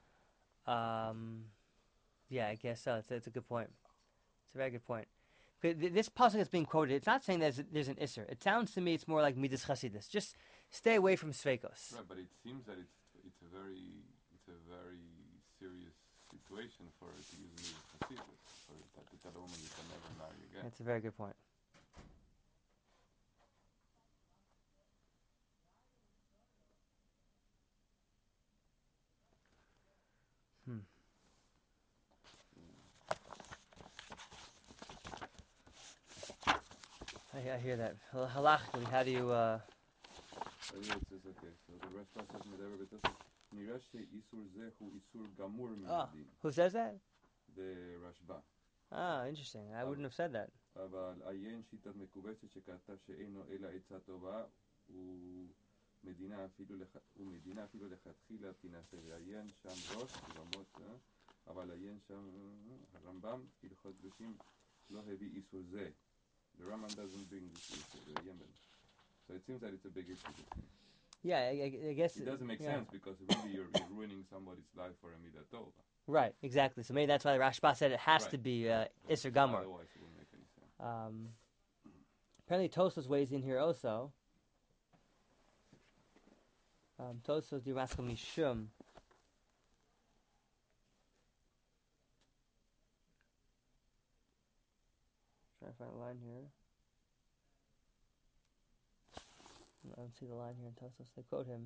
Yeah, I guess so. It's a good point. It's a very good point. This pasuk that's being quoted, it's not saying there's an isser. It sounds to me it's more like midas chasidus. Just stay away from sveikos. Right, but it seems that it's a very serious situation for her to use midas chasidus. For to tell a woman you can never marry again. That's a very good point. I hear that. Halachically, how do you... Okay, so the rest of it who says that? The Rashba. Ah, interesting. I wouldn't have said that. אבל עיין שיטת מקובצת שכתב שאינו אלא עצה טובה ומדינה אפילו לכתחילה תנסה לעיין שם ראש ובמות אבל עיין שם הרמב"ם הלכות גרושים לא הביא איסור זה. The Rambam doesn't bring this issue, the Yemen. So it seems that it's a big issue. Yeah, I guess... It doesn't make sense because really you're ruining somebody's life for a Midat Tov. Right, exactly. So maybe that's why the Rashba said it has to be Isser Gamor. Otherwise it wouldn't make any sense. Apparently Tosfos weighs in here also. Tosfos Diraskal Mishum. Trying to find a line here. I don't see the line here in Tosfos. They quote him.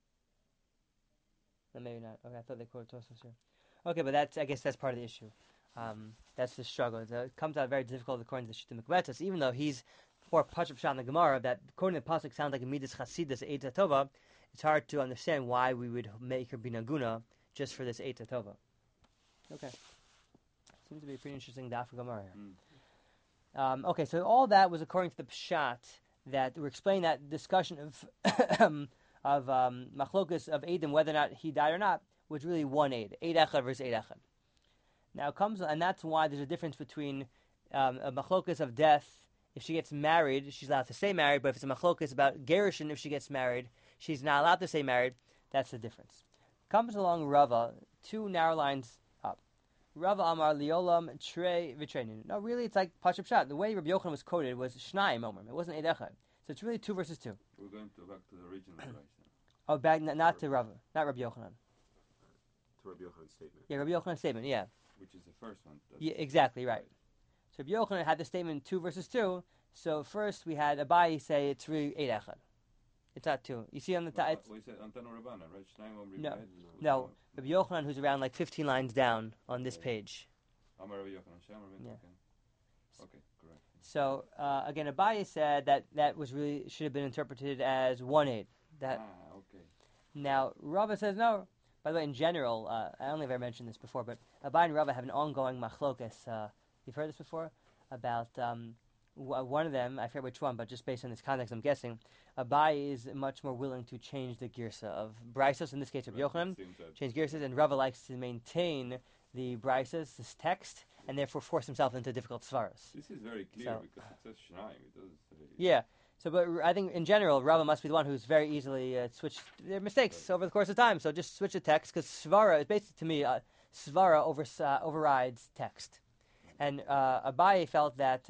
No, maybe not. Okay, I thought they quoted Tosfos here. Okay, but I guess that's part of the issue. That's the struggle. It comes out very difficult according to the Shita Mekbetzes, even though he's more Pashup Shah in the Gemara, that according to the Pasuk sounds like a Midas Chasidus Eita Tova. It's hard to understand why we would make her Binaguna just for this Eita Tova. Okay. Seems to be a pretty interesting daf of Gemara here. Okay, so all that was according to the Pshat, that we're explaining that discussion of Machlokas of Eidim, whether or not he died or not, was really one Eid. Eid Echad versus Eid Echad. Now it comes, and that's why there's a difference between a Machlokas of death. If she gets married, she's allowed to stay married, but if it's a Machlokas about Gerushin, if she gets married, she's not allowed to stay married. That's the difference. Comes along Rava, two narrow lines up. Rava Amar Liolam Trey Vitrenin. No, really, it's like Pashup Shat. The way Rabbi Yochanan was quoted was Shnayim Omer. It wasn't Eid Echad. So it's really 2 versus 2. We're going back to the original price now. Oh, back not to Rava, not Rabbi Yochanan. To Rabbi Yochanan's statement. Yeah, Rabbi Yochanan's statement. Yeah. Which is the first one. Yeah, exactly right. So Rabbi Yochanan had the statement 2 versus 2. So first we had Abai say it's really 8 echad. It's not 2. You see on the top. We said Antano Rabbanan, right? No. Rabbi Yochanan, who's around like 15 lines down on this page. Amar Rabbi Yochanan. Yeah. Okay, correct. So again, Abai said that was really should have been interpreted as 1/8. Okay. Now Rava says no. By the way, in general, I don't know if I mentioned this before, but Abai and Rava have an ongoing machlokas. You've heard this before? About one of them, I forget which one, but just based on this context, I'm guessing, Abai is much more willing to change the girsa of Braisos, in this case of Yochanan, change girsas, and Rava likes to maintain the Braisos, this text, and therefore force himself into difficult svaras. This is very clear because it says Shnaim. It doesn't say... Yeah. So, but I think in general, Rava must be the one who's very easily switched their mistakes over the course of time. So just switch the text, because Svara is basically, to me, Svara overrides text. And Abaye felt that,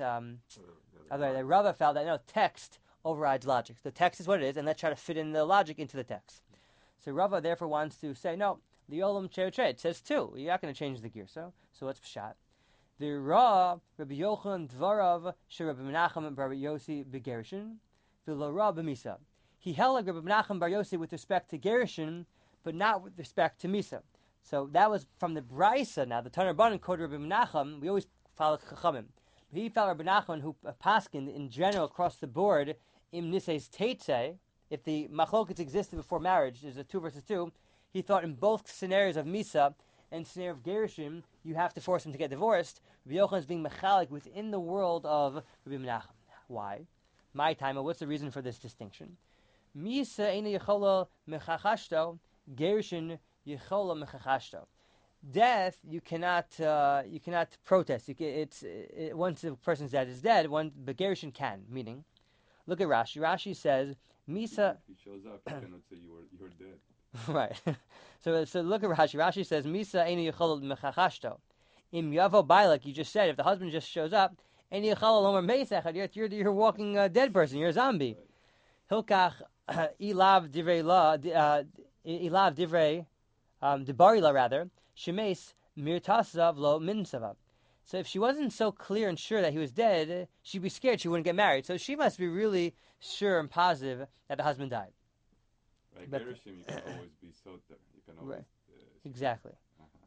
Rava felt that, no, text overrides logic. The text is what it is, and let's try to fit in the logic into the text. So Rava therefore wants to say, no, the Olam Cher says 2. You're not going to change the gear. So what's Pshat? The Ra, Rabbi Yochanan Dvarav, Rabbi Menachem Bar Yossi Begerishin, the Ra B'Misa. He held like Rabbi Menachem Bar Yossi with respect to Gerishin, but not with respect to Misa. So that was from the Brisa. Now the Tanur Banan quoted Rabbi Menachem. We always follow Chachamim. But he followed Rabbi Menachem, who paskined in general across the board, Im Nises Teitze, if the machlokas existed before marriage, there's a 2 versus 2, he thought in both scenarios of Misa and scenario of Gerishim, you have to force him to get divorced. Rabbi Yochanan is being mechalik within the world of Rabbi Menachem. Why? My time, what's the reason for this distinction? Misa eina yechola mechachashto, Gerishin yechola mechachashto. Death, you cannot protest. Once the person's dead is dead, but Gerishin can. Meaning, look at Rashi. Rashi says, Misa... If he shows up, you cannot say you're dead. Right. So look at Rashi. Rashi says, Misa eini yechol mechachashto. Im yavo bailak, you just said, if the husband just shows up, eini yechol lomer meisechad, you're a walking dead person, you're a zombie. Hilkach ilav divrei la, ilav divrei, debari la rather, shemes mirtasav lo minsavav. So if she wasn't so clear and sure that he was dead, she'd be scared she wouldn't get married. So she must be really sure and positive that the husband died. Right, Gerishim, you can always be soter. You can always... Exactly. Uh-huh.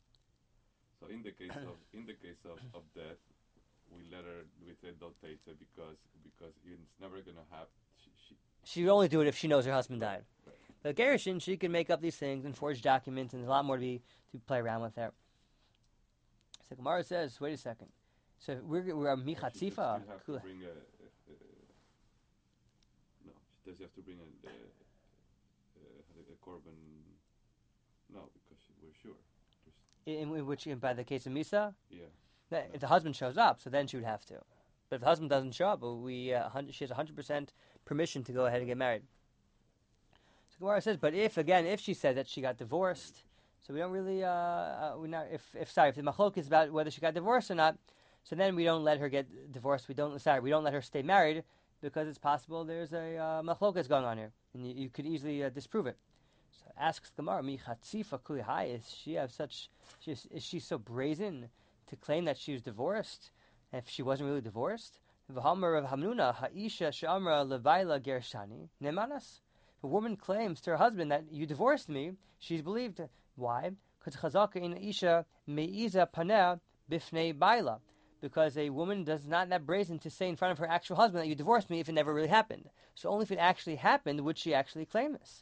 So in the case of death, we say don't taste it because it's never going to happen. She would only do it if she knows her husband died. Right. But Gerishin, she can make up these things and forge documents, and there's a lot more to play around with there. So Gemara says, wait a second. So we're michatzifa. Does she have to bring a korban? No, because we're sure. In by the case of Misa? Yeah. If the husband shows up, so then she would have to. But if the husband doesn't show up, she has 100% permission to go ahead and get married. So Gemara says, but if she said that she got divorced, so we don't really, if the machlok is about whether she got divorced or not, so then we don't let her get divorced. We don't let her stay married because it's possible there's a machlokas going on here, and you could easily disprove it. So asks Gemara, Mi chatzifa kuli hai? Is she so brazen to claim that she was divorced if she wasn't really divorced? V'hamar of Hamnuna ha'isha she'amra levaila gershani nemanas. If a woman claims to her husband that you divorced me, she's believed. Why? Because chazaka in isha meiza paneh bifnei baila, because a woman does not that brazen to say in front of her actual husband that you divorced me if it never really happened. So only if it actually happened would she actually claim this.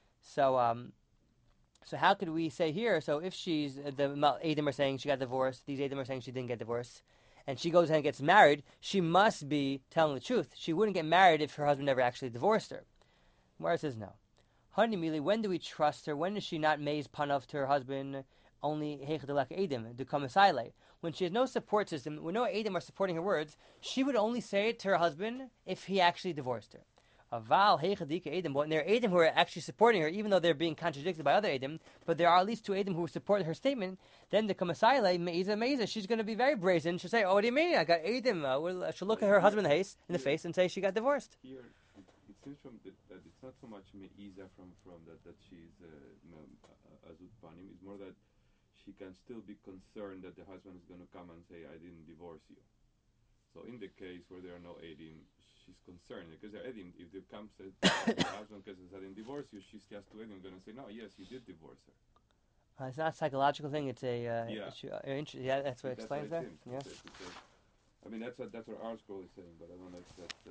So how could we say here? So if she's the Edom are saying she got divorced, these Edom are saying she didn't get divorced, and she goes ahead and gets married, she must be telling the truth. She wouldn't get married if her husband never actually divorced her. Gemara says no. Hanimili, when do we trust her? When does she not maze panav to her husband? Only heichadalak Edom, dukamasile. When she has no support system, when no Edom are supporting her words, she would only say it to her husband if he actually divorced her. Aval heichadika Edom, but there are Edom who are actually supporting her, even though they're being contradicted by other Edom, but there are at least two Edom who support her statement, then the kamasile, meiza, she's going to be very brazen. She'll say, oh, what do you mean? I got Edom. She'll look at her husband in the face and say she got divorced. Here, it seems that it's not so much me'iza from that she's azut panim. It's more that she can still be concerned that the husband is going to come and say, I didn't divorce you. So in the case where there are no Edim, she's concerned because they're Edim. If the comes the husband says, I didn't divorce you, she's just to Edim going to say, no, yes, you did divorce her. It's not a psychological thing. It's a issue. That's what it explains there. Yeah. I mean, that's what our scroll is saying, but I don't know if that's.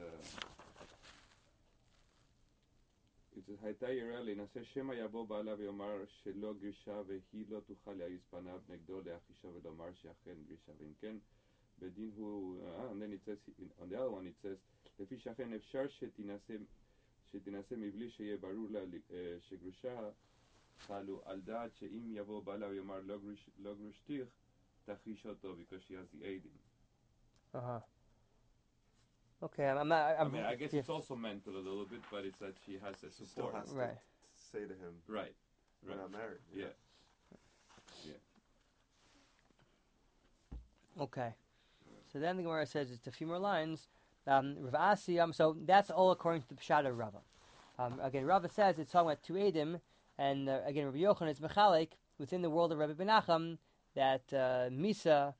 It says, "Hayta yirah le'naseh shema yabo ba'ala ve'yomar shelo grisha vehi lo tuchal ya'is panav negdo le'achisha ve'lomar she'achen grisha ve'imken bedin hu." And then it says on the other one it says, "Lefi she'achen efshar shetinaseh mivli sheyeh barur la shegrisha chalu al da'at she'im yabo ba'ala ve'yomar lo grishtich tachish oto," because she has the Eidim. Okay, I'm not. I mean, I guess it's also mental a little bit, but it's that she has a She still support. has to Right. say to him, Right. we're not married. Yeah. Okay. So then the Gemara says it's a few more lines. Rav Asi, so that's all according to the Pshat of Rava. Again, Rava says it's talking about two Eidim, and again, Rabbi Yochanan is Mechalek within the world of Rabbi Benacham that Misa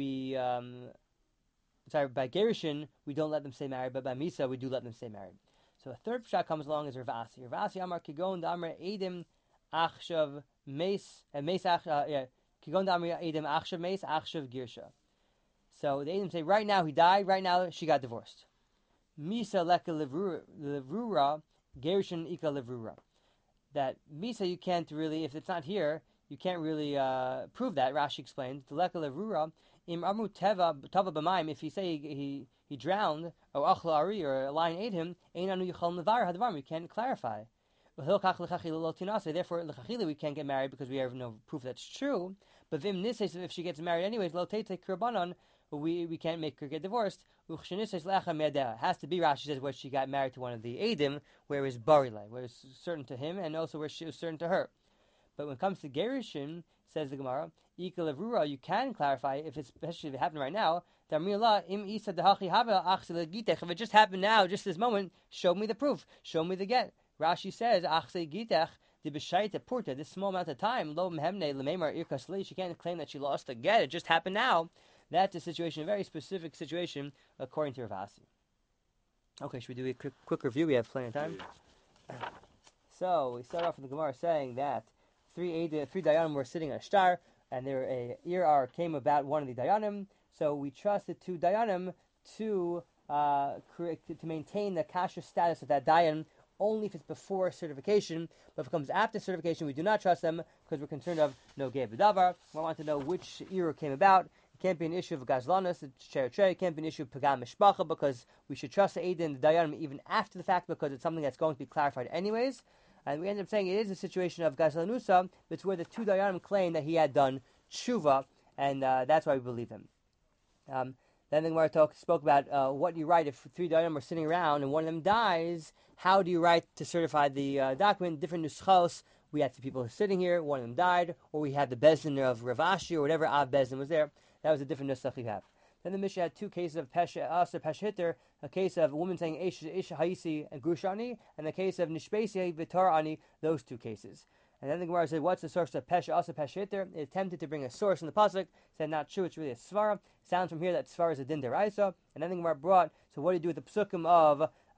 by Gerushin, we don't let them stay married, but by Misa, we do let them stay married. So a third pshat comes along as Rav Asi. Rav Asi Amar Kigon Damar Edim Achshav Meis Kigon Damar Edim Achshav Meis Achshav Girsha. So the Edim say, right now he died, right now she got divorced. Misa Leka Levrura Gerushin Ika Levrura. That Misa you can't really, if it's not here, you can't really prove that. Rashi explains the Leka Levrura. Im Amru Tava B'Mayim, if he say he drowned, or Achla Ari, or a lion ate him, Einanu Yichal Nevar Hadvarim, we can't clarify. Therefore, L'chachila we can't get married because we have no proof that's true. But Vim Nises, if she gets married anyways, Lo Tete Kirbanon, we can't make her get divorced. It has to be, Rashi says, where she got married to one of the Eidim, where it was Barile, where it's certain to him, and also where she was certain to her. But when it comes to Gerushin, says the Gemara, you can clarify, especially if it happened right now, if it just happened now, just this moment, show me the proof, show me the get. Rashi says, this small amount of time, she can't claim that she lost the get, it just happened now. That's a situation, a very specific situation, according to Rav Asi. Okay, should we do a quick review? We have plenty of time. So, we start off with the Gemara saying that three Dayanim were sitting on a star, and a Irar came about one of the Dayanim, so we trust the two Dayanim to maintain the kasher status of that Dayan only if it's before certification, but if it comes after certification, we do not trust them because we're concerned of no Gei B'davar. We want to know which Irar came about. It can't be an issue of Gazlanus, it's Cherichere. It can't be an issue of Pagam Mishpacha because we should trust the Eidin and the Dayanim even after the fact because it's something that's going to be clarified anyways. And we end up saying it is a situation of Gazlanusa, but it's where the two Dayanim claim that he had done tshuva, and that's why we believe him. Then the Gemara spoke about what you write if three Dayanim are sitting around and one of them dies. How do you write to certify the document? Different nuschos. We had two people sitting here, one of them died, or we had the Bezdin of Rav Ashi, or whatever Av Bezdin was there. That was a different nusach you have. Then the Mishnah had two cases of Pesha Asa Pesha Hitter, a case of a woman saying Ish Haisi and Grushani, and the case of Nishbesi Vitar Ani, those two cases. And then the Gemara said, what's the source of Pesha Asa Pesha Hitter? It attempted to bring a source in the Pasuk, said not true, it's really a Svara. Sounds from here that Svara is a Din Deraisa. And then the Gemara brought, so what do you do with the Psukim of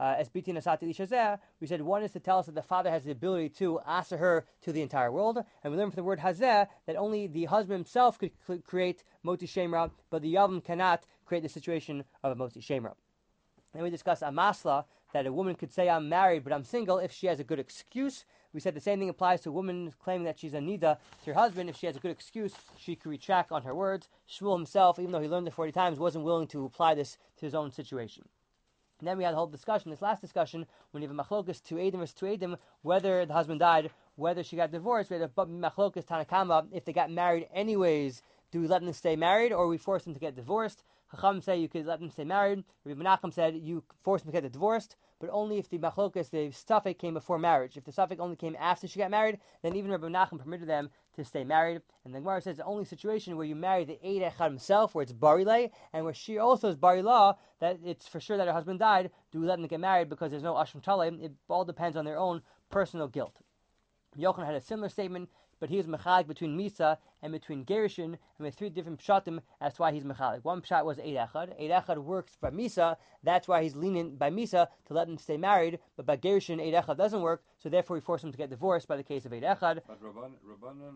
Esbitin Asati Lishazeh, we said one is to tell us that the father has the ability to answer her to the entire world, and we learn from the word Hazeh that only the husband himself could create Moti Shemra, but the Yavam cannot create the situation of a Moti Shemra. Then we discussed Amasla, that a woman could say I'm married but I'm single if she has a good excuse. We said the same thing applies to a woman claiming that she's a nida to her husband. If she has a good excuse, she could retract on her words. Shmuel himself, even though he learned it 40 times, wasn't willing to apply this to his own situation. And then we had a whole discussion, this last discussion, when you have a machlokas to Eidim versus to Eidim, whether the husband died, whether she got divorced. We had a machlokas Tanakama, if they got married anyways, do we let them stay married or we force them to get divorced? Chacham say you could let them stay married. Rabbi Menachem said you force them to get divorced, but only if the machlokas, the suffix, came before marriage. If the suffix only came after she got married, then even Rabbi Menachem permitted them to stay married. And the Gemara says the only situation where you marry the Eid Echad himself, where it's barilei, and where she also is barilah, that it's for sure that her husband died, do we let them get married because there's no ashram talei? It all depends on their own personal guilt. Yochanan had a similar statement, but he was mechalik between Misa and between Gerushin, and with three different pshatim as to why he's mechalik. One pshat was Eid Echad. Eid Echad works by Misa, that's why he's lenient by Misa to let them stay married, but by Gerushin, Eid Echad doesn't work, so therefore he forced them to get divorced by the case of Eid Echad. But Rabbanan,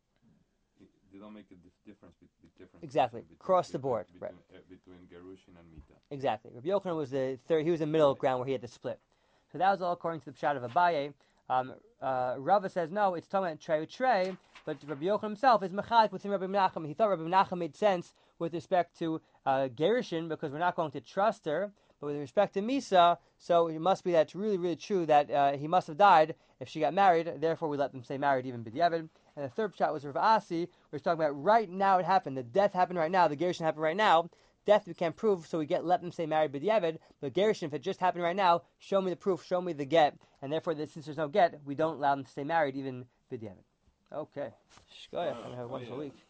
they don't make a difference. Exactly, across the board. Between Gerushin and Mita. Exactly. Rabbi Yochanan was the third, he was the middle ground where he had to split. So that was all according to the pshat of Abaye. Rava says no, it's talking about trey, but Rabbi Yochanan himself is mechalik within Rabbi Menachem. He thought Rabbi Menachem made sense with respect to Gerushin because we're not going to trust her, but with respect to Misa, so it must be that it's really, really true that he must have died if she got married, therefore we let them stay married even b'diavad. And the third shot was Rav Asi, we're talking about right now it happened, the death happened right now, the Gerushin happened right now. Death we can't prove, so we let them stay married b'diavad. But Gerushin, if it just happened right now, show me the proof, show me the get, and therefore, since there's no get, we don't allow them to stay married even b'diavad. Okay. Shkoyach, and have a wonderful week.